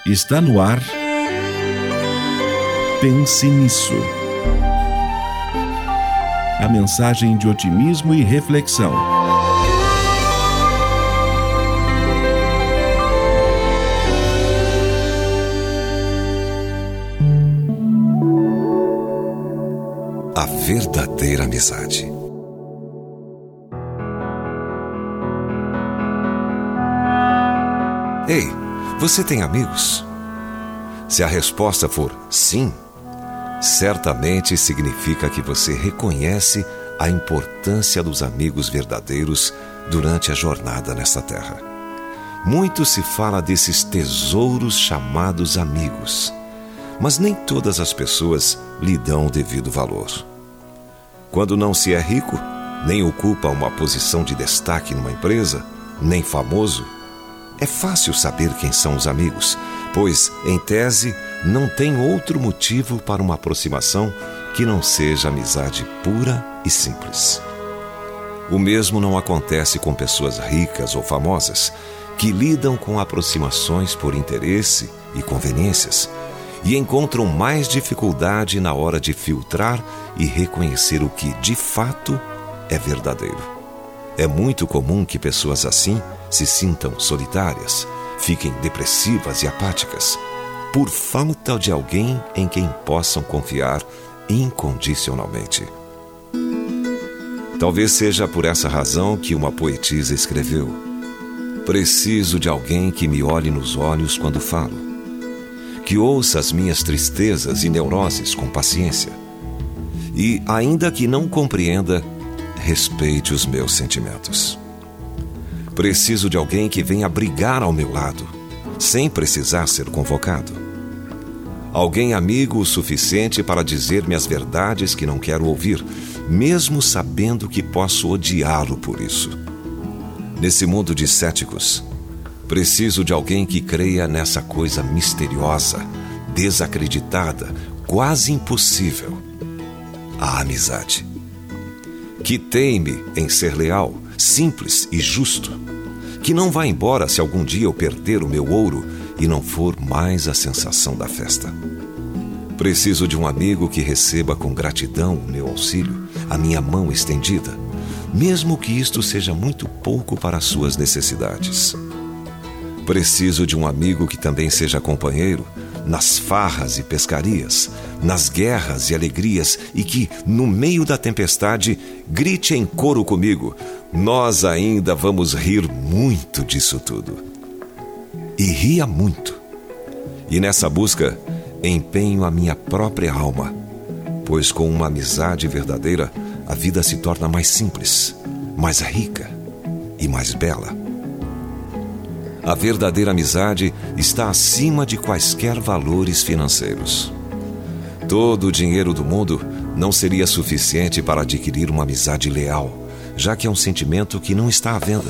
Está no ar. Pense nisso. A mensagem de otimismo e reflexão. A verdadeira amizade. Ei, você tem amigos? Se a resposta for sim, certamente significa que você reconhece a importância dos amigos verdadeiros durante a jornada nesta terra. Muito se fala desses tesouros chamados amigos, mas nem todas as pessoas lhe dão o devido valor. Quando não se é rico, nem ocupa uma posição de destaque numa empresa, nem famoso, é fácil saber quem são os amigos, pois, em tese, não tem outro motivo para uma aproximação que não seja amizade pura e simples. O mesmo não acontece com pessoas ricas ou famosas, que lidam com aproximações por interesse e conveniências, e encontram mais dificuldade na hora de filtrar e reconhecer o que, de fato, é verdadeiro. É muito comum que pessoas assim se sintam solitárias, fiquem depressivas e apáticas, por falta de alguém em quem possam confiar incondicionalmente. Talvez seja por essa razão que uma poetisa escreveu: preciso de alguém que me olhe nos olhos quando falo, que ouça as minhas tristezas e neuroses com paciência, e, ainda que não compreenda, respeite os meus sentimentos. Preciso de alguém que venha brigar ao meu lado, sem precisar ser convocado. Alguém amigo o suficiente para dizer-me as verdades que não quero ouvir, mesmo sabendo que posso odiá-lo por isso. Nesse mundo de céticos, preciso de alguém que creia nessa coisa misteriosa, desacreditada, quase impossível: a amizade. Que teime em ser leal, simples e justo, que não vá embora se algum dia eu perder o meu ouro e não for mais a sensação da festa. Preciso de um amigo que receba com gratidão o meu auxílio, a minha mão estendida, mesmo que isto seja muito pouco para as suas necessidades. Preciso de um amigo que também seja companheiro nas farras e pescarias, nas guerras e alegrias, e que, no meio da tempestade, grite em coro comigo: nós ainda vamos rir muito disso tudo. E ria muito. E nessa busca, empenho a minha própria alma, pois com uma amizade verdadeira, a vida se torna mais simples, mais rica e mais bela. A verdadeira amizade está acima de quaisquer valores financeiros. Todo o dinheiro do mundo não seria suficiente para adquirir uma amizade leal, já que é um sentimento que não está à venda.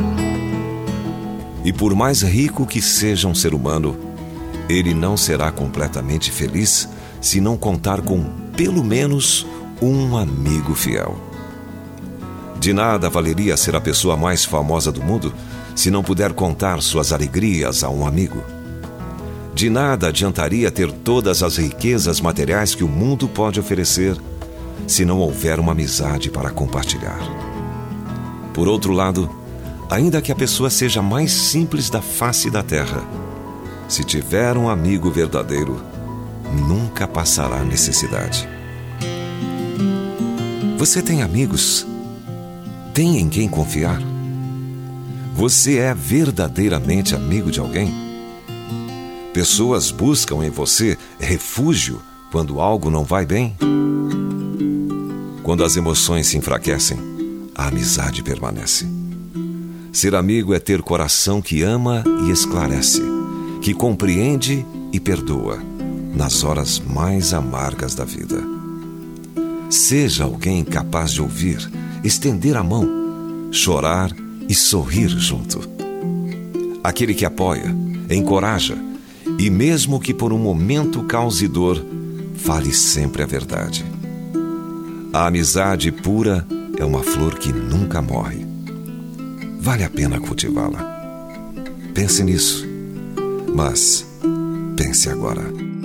E por mais rico que seja um ser humano, ele não será completamente feliz se não contar com, pelo menos, um amigo fiel. De nada valeria ser a pessoa mais famosa do mundo se não puder contar suas alegrias a um amigo. De nada adiantaria ter todas as riquezas materiais que o mundo pode oferecer se não houver uma amizade para compartilhar. Por outro lado, ainda que a pessoa seja mais simples da face da terra, se tiver um amigo verdadeiro, nunca passará necessidade. Você tem amigos? Tem em quem confiar? Você é verdadeiramente amigo de alguém? Pessoas buscam em você refúgio quando algo não vai bem? Quando as emoções se enfraquecem, a amizade permanece. Ser amigo é ter coração que ama e esclarece, que compreende e perdoa nas horas mais amargas da vida. Seja alguém capaz de ouvir, estender a mão, chorar e sorrir junto. Aquele que apoia, encoraja e, mesmo que por um momento cause dor, fale sempre a verdade. A amizade pura é uma flor que nunca morre. Vale a pena cultivá-la. Pense nisso. Mas Pense agora.